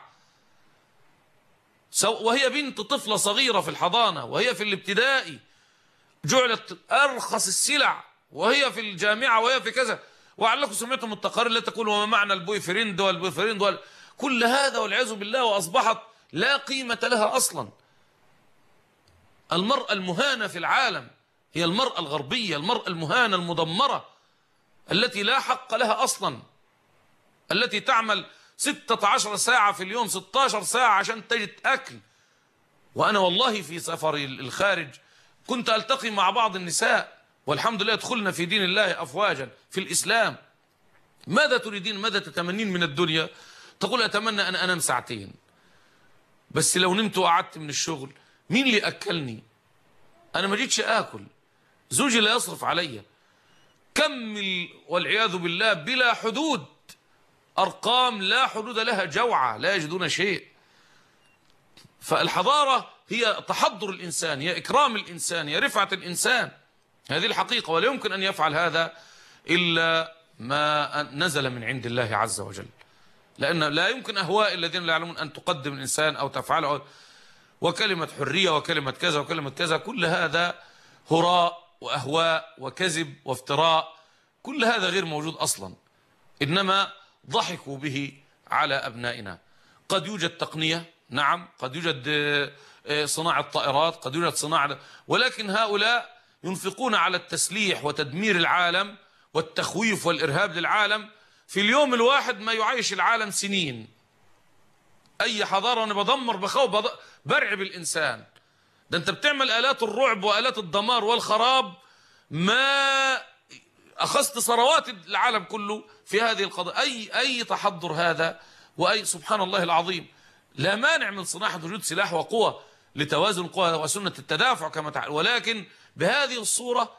وهي بنت طفلة صغيرة في الحضانة وهي في الابتدائي جعلت أرخص السلع، وهي في الجامعة وهي في كذا. وعلكم سمعتم التقارير التي تقول وما معنى البوي فريند والبوي فريند وال... كل هذا والعياذ بالله، وأصبحت لا قيمة لها أصلا. المرأة المهانة في العالم هي المرأة الغربية، المرأة المهانة المدمرة التي لا حق لها أصلا، التي تعمل ستة عشر ساعة في اليوم، ستة عشر ساعة عشان تجد أكل. وأنا والله في سفري الخارج كنت ألتقي مع بعض النساء، والحمد لله يدخلن في دين الله أفواجا في الإسلام. ماذا تريدين؟ ماذا تتمنين من الدنيا؟ تقول أتمنى أن أنام ساعتين، بس لو نمت وقعدت من الشغل مين اللي أكلني؟ أنا ما جيتش آكل، زوجي لا يصرف علي. كمل والعياذ بالله بلا حدود، أرقام لا حدود لها، جوعة لا يجدون شيء. فالحضارة هي تحضر الإنسان، هي إكرام الإنسان، هي رفعة الإنسان، هذه الحقيقة. ولا يمكن أن يفعل هذا إلا ما نزل من عند الله عز وجل، لأن لا يمكن أهواء الذين لا يعلمون أن تقدم الإنسان أو تفعله، وكلمة حرية وكلمة كذا وكلمة كذا، كل هذا هراء وأهواء وكذب وافتراء، كل هذا غير موجود أصلا، إنما ضحكوا به على أبنائنا. قد يوجد تقنية، نعم، قد يوجد صناعة طائرات، قد يوجد صناعة، ولكن هؤلاء ينفقون على التسليح وتدمير العالم والتخويف والإرهاب للعالم في اليوم الواحد ما يعيش العالم سنين. أي حضارة أنا بدمر بخوف برعب الإنسان، ده أنت بتعمل آلات الرعب وآلات الدمار والخراب، ما أخذت ثروات العالم كله في هذه القضايا. أي أي تحضر هذا، وأي سبحان الله العظيم. لا مانع من صناعة وجود سلاح وقوة لتوازن القوى وسنة التدافع كما تعلم، ولكن بهذه الصورة.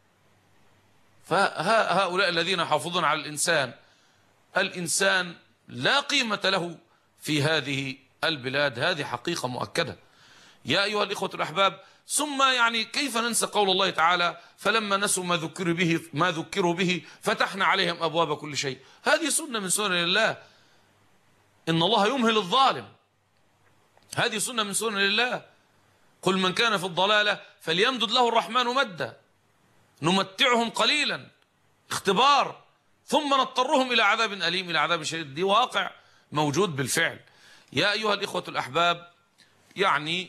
فهؤلاء الذين يحافظون على الإنسان، الإنسان لا قيمة له في هذه البلاد، هذه حقيقة مؤكدة. يا أيها الإخوة الأحباب، ثم يعني كيف ننسى قول الله تعالى: فلما نسوا ما ذكروا به ما ذكروا به فتحنا عليهم أبواب كل شيء. هذه سنة من سنن الله، إن الله يمهل الظالم، هذه سنة من سنن الله. قل من كان في الضلالة فليمدد له الرحمن مدا، نمتعهم قليلا اختبار ثم نضطرهم إلى عذاب أليم، إلى عذاب شديد. دي واقع موجود بالفعل. يا أيها الإخوة الأحباب، يعني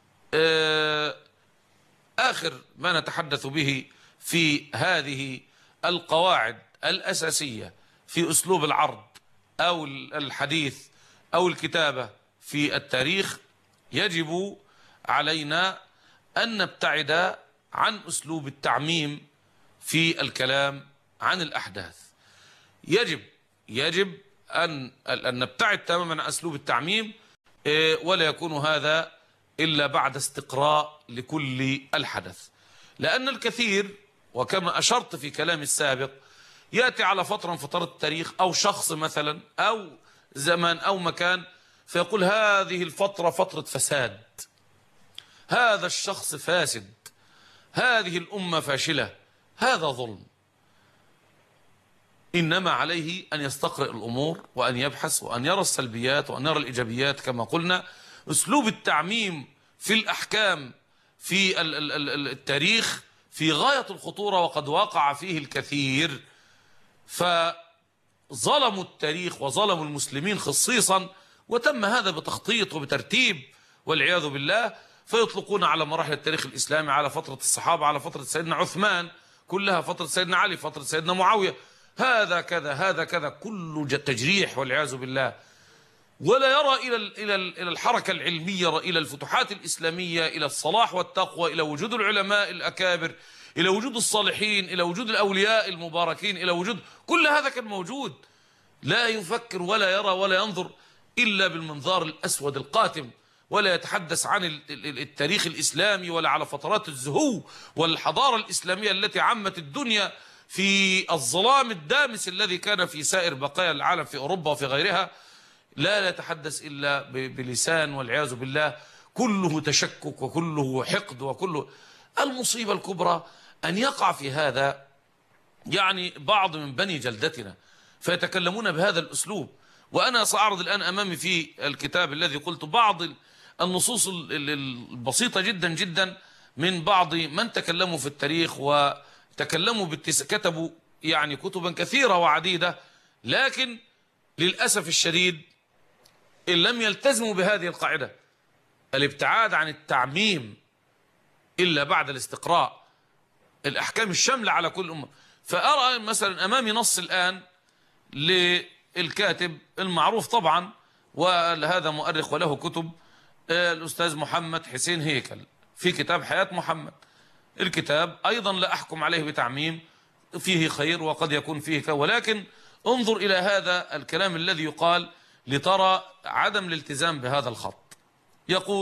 آخر ما نتحدث به في هذه القواعد الأساسية في أسلوب العرض أو الحديث أو الكتابة في التاريخ، يجب علينا أن نبتعد عن أسلوب التعميم في الكلام عن الأحداث. يجب يجب أن أن نبتعد تماما عن أسلوب التعميم، ولا يكون هذا إلا بعد استقراء لكل الحدث، لأن الكثير وكما أشرت في كلامي السابق يأتي على فترة من فترات التاريخ أو شخص مثلا أو زمان أو مكان فيقول هذه الفترة فترة فساد، هذا الشخص فاسد، هذه الأمة فاشلة. هذا ظلم. إنما عليه أن يستقرئ الأمور وأن يبحث وأن يرى السلبيات وأن يرى الإيجابيات. كما قلنا، أسلوب التعميم في الأحكام في التاريخ في غاية الخطورة، وقد وقع فيه الكثير، فظلموا التاريخ وظلموا المسلمين خصيصا، وتم هذا بتخطيط وبترتيب والعياذ بالله. فيطلقون على مراحل التاريخ الإسلامي، على فترة الصحابة، على فترة سيدنا عثمان كلها، فترة سيدنا علي، فترة سيدنا معاوية، هذا كذا هذا كذا، كله تجريح والعياذ بالله. ولا يرى إلى إلى إلى الحركة العلمية، إلى الفتوحات الإسلامية، إلى الصلاح والتقوى، إلى وجود العلماء الأكابر، إلى وجود الصالحين، إلى وجود الأولياء المباركين، إلى وجود كل هذا كان موجود. لا يفكر ولا يرى ولا ينظر إلا بالمنظار الأسود القاتم، ولا يتحدث عن التاريخ الإسلامي ولا على فترات الزهو والحضارة الإسلامية التي عمت الدنيا في الظلام الدامس الذي كان في سائر بقايا العالم في أوروبا وفي غيرها. لا يتحدث إلا بلسان والعياذ بالله كله تشكك وكله حقد وكله. المصيبة الكبرى أن يقع في هذا يعني بعض من بني جلدتنا فيتكلمون بهذا الأسلوب. وأنا سأعرض الآن أمامي في الكتاب الذي قلت بعض النصوص البسيطة جدا جدا من بعض من تكلموا في التاريخ وتكلموا بالتس... كتبوا يعني كتبا كثيرة وعديدة، لكن للأسف الشديد إن لم يلتزموا بهذه القاعدة، الابتعاد عن التعميم إلا بعد الاستقراء، الأحكام الشاملة على كل أمة. فأرى مثلا أمامي نص الآن للكاتب المعروف طبعا، وهذا مؤرخ وله كتب، الأستاذ محمد حسين هيكل، في كتاب حياة محمد. الكتاب أيضا لا أحكم عليه بتعميم، فيه خير وقد يكون فيه كذا، ولكن انظر إلى هذا الكلام الذي يقال لترى عدم الالتزام بهذا الخط. يقول: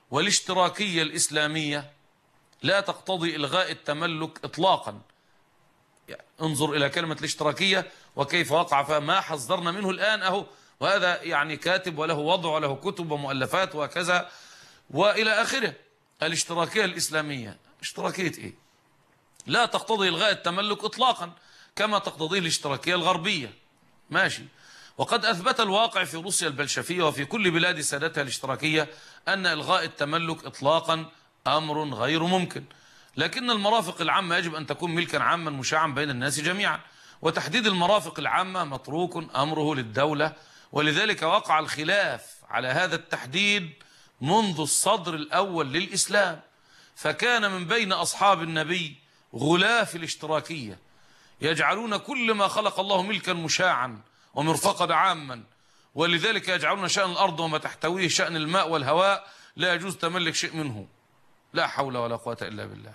والاشتراكية الإسلامية لا تقتضي إلغاء التملك إطلاقا. يعني انظر إلى كلمة الاشتراكية وكيف وقع فما حذرنا منه الآن أهو، وهذا يعني كاتب وله وضع وله كتب ومؤلفات وكذا وإلى آخره. الاشتراكية الإسلامية اشتراكية إيه؟ لا تقتضي إلغاء التملك إطلاقا كما تقتضيه الاشتراكية الغربية. ماشي. وقد أثبت الواقع في روسيا البلشفية وفي كل بلاد سادتها الاشتراكية أن إلغاء التملك إطلاقا أمر غير ممكن، لكن المرافق العامة يجب أن تكون ملكا عاما مشاعا بين الناس جميعا، وتحديد المرافق العامة متروك أمره للدولة، ولذلك وقع الخلاف على هذا التحديد منذ الصدر الأول للإسلام. فكان من بين أصحاب النبي غلاة في الاشتراكية يجعلون كل ما خلق الله ملكا مشاعا ومرفقا عاما، ولذلك يجعلون شأن الأرض وما تحتويه شأن الماء والهواء لا يجوز تملك شيء منه. لا حول ولا قوة إلا بالله.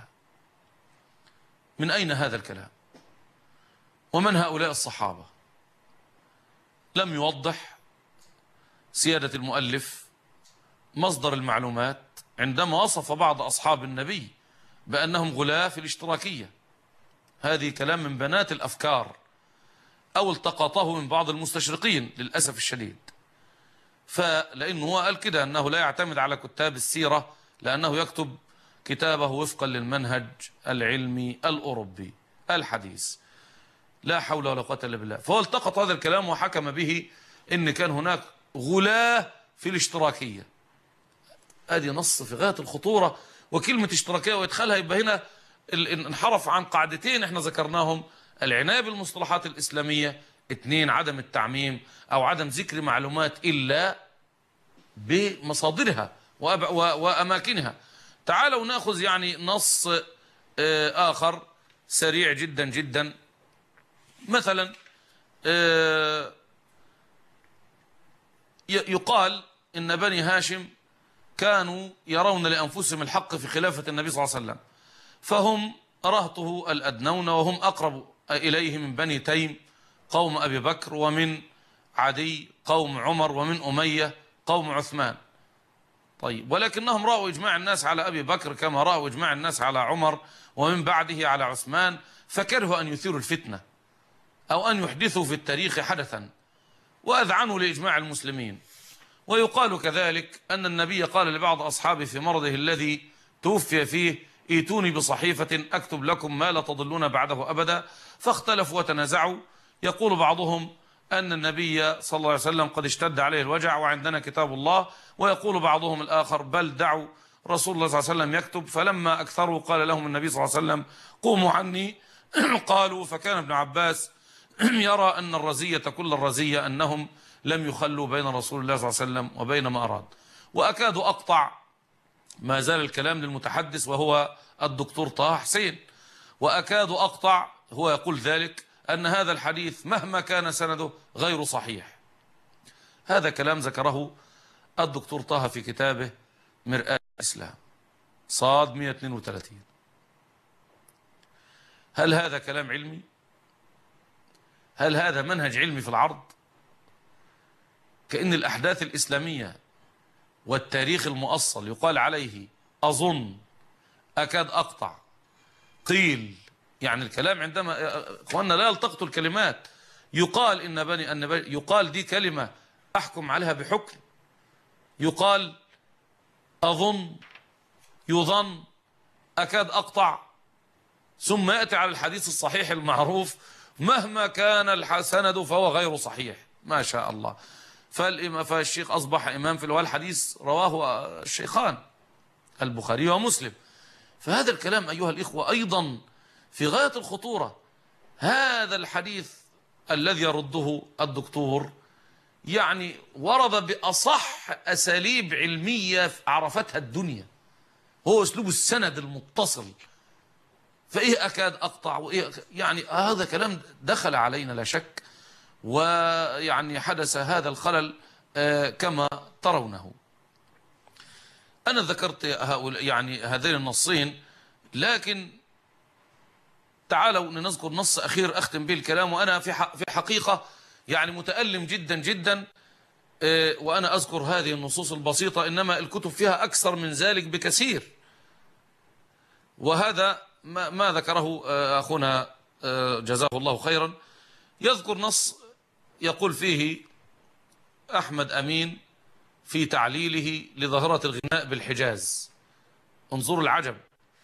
من أين هذا الكلام؟ ومن هؤلاء الصحابة؟ لم يوضح سيادة المؤلف مصدر المعلومات عندما وصف بعض أصحاب النبي بأنهم غلاة في الاشتراكية. هذه كلام من بنات الأفكار أو التقطه من بعض المستشرقين للأسف الشديد. فلأنه هو قال كده أنه لا يعتمد على كتاب السيرة لأنه يكتب كتابه وفقا للمنهج العلمي الأوروبي الحديث. لا حول ولا قوة إلا بالله. فهو التقط هذا الكلام وحكم به إن كان هناك غلاة في الاشتراكية. هذه نص في غاية الخطورة، وكلمة اشتراكية وإدخالها يبقى هنا انحرف عن قاعدتين احنا ذكرناهم: العناية بالمصطلحات الإسلامية، اثنين عدم التعميم أو عدم ذكر معلومات إلا بمصادرها وأماكنها. تعالوا نأخذ يعني نص آخر سريع جدا جدا. مثلا يقال إن بني هاشم كانوا يرون لأنفسهم الحق في خلافة النبي صلى الله عليه وسلم، فهم رهطه الأدنون وهم أقرب إليه من بني تيم قوم أبي بكر، ومن عدي قوم عمر، ومن أمية قوم عثمان. طيب، ولكنهم رأوا إجماع الناس على أبي بكر كما رأوا إجماع الناس على عمر، ومن بعده على عثمان، فكرهوا أن يثيروا الفتنة أو أن يحدثوا في التاريخ حدثا، وأذعنوا لإجماع المسلمين. ويقال كذلك أن النبي قال لبعض أصحابه في مرضه الذي توفي فيه: ائتوني بصحيفة أكتب لكم ما لا تضلون بعده أبدا. فاختلفوا وتنازعوا. يقول بعضهم أن النبي صلى الله عليه وسلم قد اشتد عليه الوجع وعندنا كتاب الله، ويقول بعضهم الآخر: بل دعوا رسول الله صلى الله عليه وسلم يكتب. فلما أكثروا قال لهم النبي صلى الله عليه وسلم: قوموا عني. قالوا: فكان ابن عباس يرى أن الرزية كل الرزية أنهم لم يخلوا بين رسول الله صلى الله عليه وسلم وبين ما أراد. وأكاد أقطع، ما زال الكلام للمتحدث وهو الدكتور طه حسين، وأكاد أقطع هو يقول ذلك أن هذا الحديث مهما كان سنده غير صحيح. هذا كلام ذكره الدكتور طه في كتابه مرآة الإسلام صاد مئة واثنين وثلاثين. هل هذا كلام علمي؟ هل هذا منهج علمي في العرض؟ كأن الأحداث الإسلامية والتاريخ المؤصل يقال عليه أظن، أكاد أقطع، قيل. يعني الكلام عندما اخواننا لا يلتقطوا الكلمات. يقال إن بني أن بني يقال دي كلمة أحكم عليها بحكم، يقال أظن، يظن، أكاد أقطع، ثم يأتي على الحديث الصحيح المعروف مهما كان السند فهو غير صحيح. ما شاء الله. فالشيخ أصبح إمام في الحديث رواه الشيخان البخاري ومسلم. فهذا الكلام أيها الإخوة أيضا في غاية الخطورة. هذا الحديث الذي يرده الدكتور يعني ورد بأصح أساليب علمية عرفتها الدنيا، هو أسلوب السند المتصل. فإيه أكاد أقطع وإيه يعني هذا كلام دخل علينا لا شك، ويعني حدث هذا الخلل كما ترونه. أنا ذكرت هؤلاء يعني هذين النصين، لكن تعالوا نذكر نص أخير أختم به الكلام. وأنا في في حقيقة يعني متألم جدا جدا وأنا أذكر هذه النصوص البسيطة، إنما الكتب فيها أكثر من ذلك بكثير. وهذا ما ذكره أخونا جزاه الله خيرا، يذكر نص يقول فيه أحمد أمين في تعليله لظاهرة الغناء بالحجاز. انظروا العجب.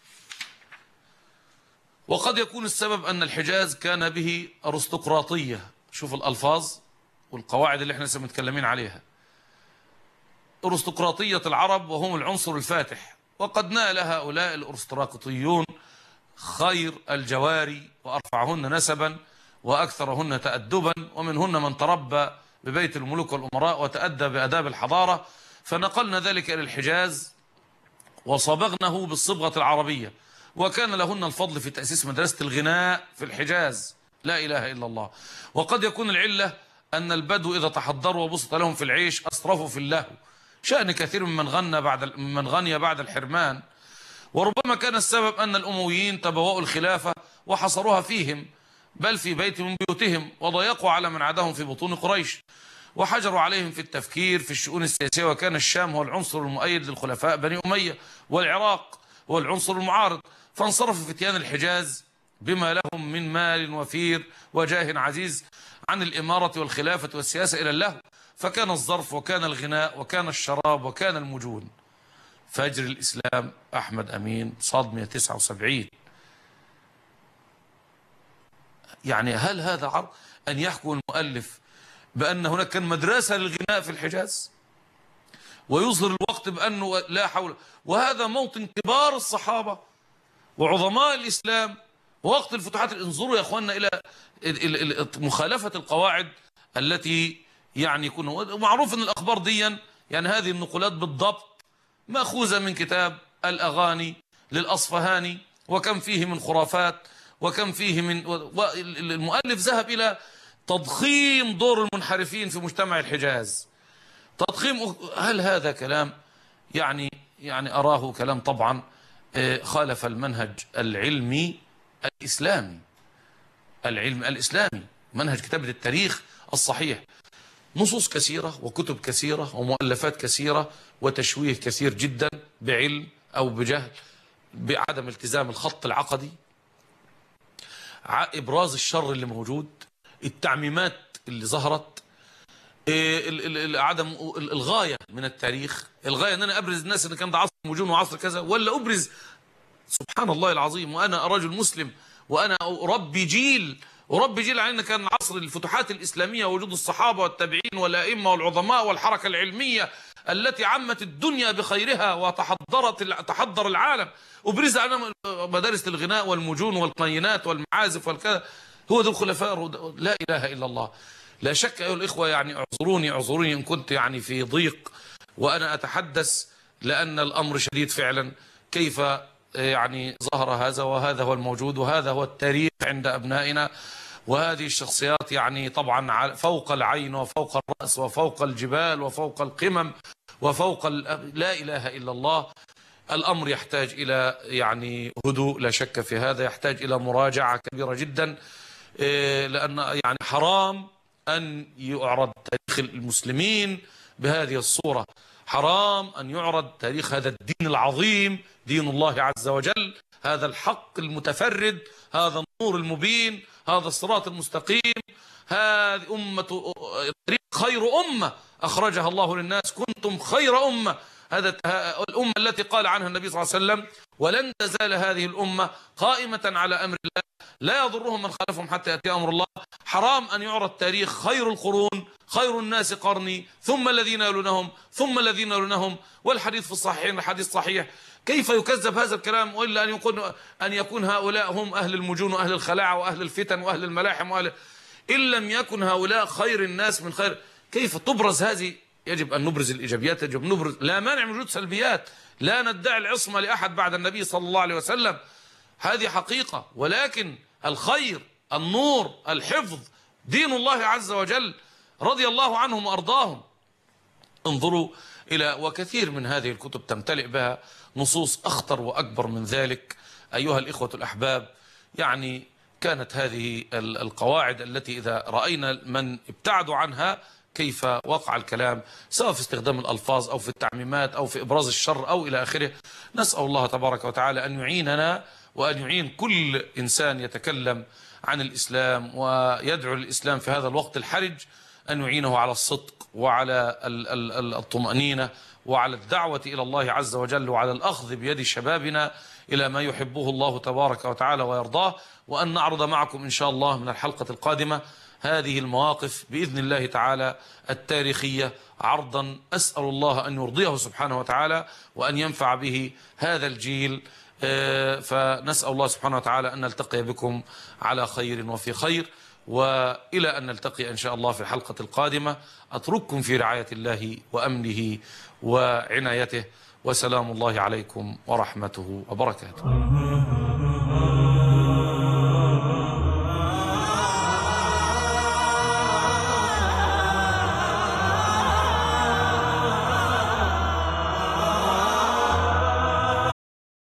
وقد يكون السبب أن الحجاز كان به أرستقراطية. شوف الألفاظ والقواعد اللي احنا متكلمين عليها. أرستقراطية العرب وهم العنصر الفاتح، وقد نال هؤلاء الأرستقراطيون خير الجواري وأرفعهن نسبا وأكثرهن تأدبا، ومنهن من تربى ببيت الملوك والأمراء وتأدى بأداب الحضارة، فنقلنا ذلك إلى الحجاز وصبغنه بالصبغة العربية، وكان لهن الفضل في تأسيس مدرسة الغناء في الحجاز. لا إله إلا الله. وقد يكون العلة أن البدو إذا تحضروا وبسط لهم في العيش أسرفوا في اللهو، شأن كثير ممن غنى بعد من غني بعد الحرمان. وربما كان السبب أن الأمويين تبوأوا الخلافة وحصروها فيهم، بل في بيت من بيوتهم، وضيقوا على من عادهم في بطون قريش، وحجروا عليهم في التفكير في الشؤون السياسية. وكان الشام هو العنصر المؤيد للخلفاء بني أمية، والعراق هو العنصر المعارض، فانصرف فتيان الحجاز بما لهم من مال وفير وجاه عزيز عن الإمارة والخلافة والسياسة إلى اللهو، فكان الظرف وكان الغناء وكان الشراب وكان المجون. فجر الإسلام أحمد أمين صاد مئة وتسعة وسبعين. يعني هل هذا عرض أن يحكم المؤلف بأن هناك كان مدرسة للغناء في الحجاز ويظهر الوقت بأنه لا حول، وهذا موطن كبار الصحابة وعظماء الإسلام ووقت الفتوحات. انظروا يا أخواننا إلى مخالفة القواعد التي يعني يكون معروف أن الأخبار ديا، يعني هذه النقولات بالضبط مأخوذة من كتاب الأغاني للأصفهاني، وكم فيه من خرافات وكم فيه من، والمؤلف ذهب إلى تضخيم دور المنحرفين في مجتمع الحجاز. تضخيم. هل هذا كلام يعني يعني أراه كلام طبعا خالف المنهج العلمي الإسلامي، العلم الإسلامي، منهج كتابة التاريخ الصحيح. نصوص كثيرة وكتب كثيرة ومؤلفات كثيرة وتشويه كثير جدا بعلم أو بجهل، بعدم التزام الخط العقدي، إبراز الشر اللي موجود، التعميمات اللي ظهرت، عدم الغاية من التاريخ. الغاية أن أنا أبرز الناس أن كان ده عصر موجود وعصر كذا، ولا أبرز سبحان الله العظيم وأنا رجل مسلم وأنا أربي جيل أربي جيل على أن كان عصر الفتوحات الإسلامية ووجود الصحابة والتابعين والأئمة والعظماء والحركة العلمية التي عمت الدنيا بخيرها وتحضرت تحضر العالم. أبرز أنا مدارس الغناء والمجون والقينات والمعازف والكذا، هو ذو الخلفاء. لا إله إلا الله. لا شك أيها الإخوة، يعني اعذروني اعذروني إن كنت يعني في ضيق وأنا أتحدث، لأن الأمر شديد فعلا. كيف يعني ظهر هذا، وهذا هو الموجود، وهذا هو التاريخ عند أبنائنا، وهذه الشخصيات يعني طبعا فوق العين وفوق الرأس وفوق الجبال وفوق القمم وفوق ال... لا إله إلا الله. الأمر يحتاج إلى يعني هدوء، لا شك في هذا، يحتاج إلى مراجعة كبيرة جدا، لأن يعني حرام أن يعرض تاريخ المسلمين بهذه الصورة، حرام أن يعرض تاريخ هذا الدين العظيم، دين الله عز وجل، هذا الحق المتفرد، هذا النور المبين، هذا الصراط المستقيم، هذه أمة خير أمة أخرجها الله للناس، كنتم خير أمة. هذا الأمة التي قال عنها النبي صلى الله عليه وسلم: ولن تزال هذه الأمة قائمة على أمر الله لا يضرهم من خالفهم حتى يأتي أمر الله. حرام أن يعرض تاريخ خير القرون، خير الناس قرني، ثم الذين يلونهم، ثم الذين يلونهم، والحديث في الصحيحين، الحديث صحيح. كيف يكذب هذا الكلام وإلا أن يكون أن يكون هؤلاء هم أهل المجون وأهل الخلاعة وأهل الفتن وأهل الملاحم وأهل، إن لم يكن هؤلاء خير الناس من خير. كيف تبرز هذه؟ يجب أن نبرز الإيجابيات، يجب نبرز، لا مانع من وجود سلبيات، لا ندعي العصمة لأحد بعد النبي صلى الله عليه وسلم، هذه حقيقة، ولكن الخير، النور، الحفظ، دين الله عز وجل، رضي الله عنهم وأرضاهم. انظروا إلى، وكثير من هذه الكتب تمتلئ بها نصوص أخطر وأكبر من ذلك. أيها الإخوة الأحباب، يعني كانت هذه القواعد التي إذا رأينا من ابتعدوا عنها كيف وقع الكلام، سواء في استخدام الألفاظ أو في التعميمات أو في إبراز الشر أو إلى آخره. نسأل الله تبارك وتعالى أن يعيننا وأن يعين كل إنسان يتكلم عن الإسلام ويدعو للإسلام في هذا الوقت الحرج، أن يعينه على الصدق وعلى الطمأنينة وعلى الدعوة إلى الله عز وجل، وعلى الأخذ بيد شبابنا إلى ما يحبه الله تبارك وتعالى ويرضاه. وأن نعرض معكم إن شاء الله من الحلقة القادمة هذه المواقف بإذن الله تعالى التاريخية عرضا أسأل الله أن يرضيه سبحانه وتعالى وأن ينفع به هذا الجيل. فنسأل الله سبحانه وتعالى أن نلتقي بكم على خير وفي خير، وإلى أن نلتقي إن شاء الله في الحلقة القادمة أترككم في رعاية الله وأمنه وعنايته، وسلام الله عليكم ورحمته وبركاته.